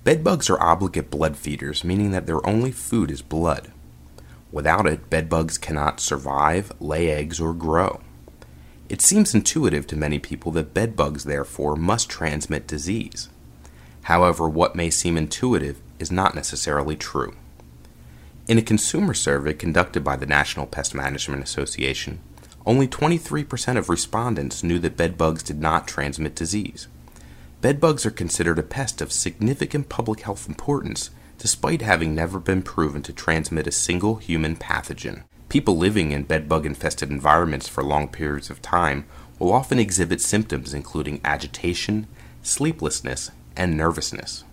Bedbugs are obligate blood feeders, meaning that their only food is blood. Without it, bedbugs cannot survive, lay eggs, or grow. It seems intuitive to many people that bedbugs, therefore, must transmit disease. However, what may seem intuitive is not necessarily true. In a consumer survey conducted by the National Pest Management Association, only 23% of respondents knew that bedbugs did not transmit disease. Bedbugs are considered a pest of significant public health importance, despite having never been proven to transmit a single human pathogen. People living in bedbug-infested environments for long periods of time will often exhibit symptoms including agitation, sleeplessness, and nervousness.